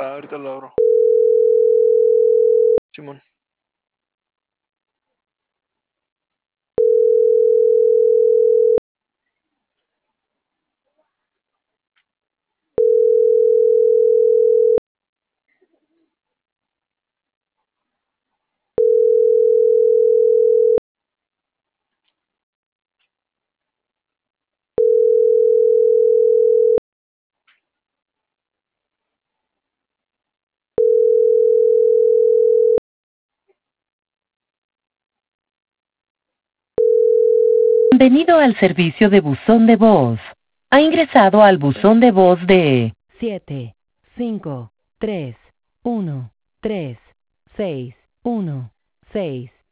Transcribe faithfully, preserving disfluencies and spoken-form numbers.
ahorita, ahorita lo abro. Simón. Bienvenido al servicio de buzón de voz. Ha ingresado al buzón de voz de siete cinco tres uno tres seis uno seis.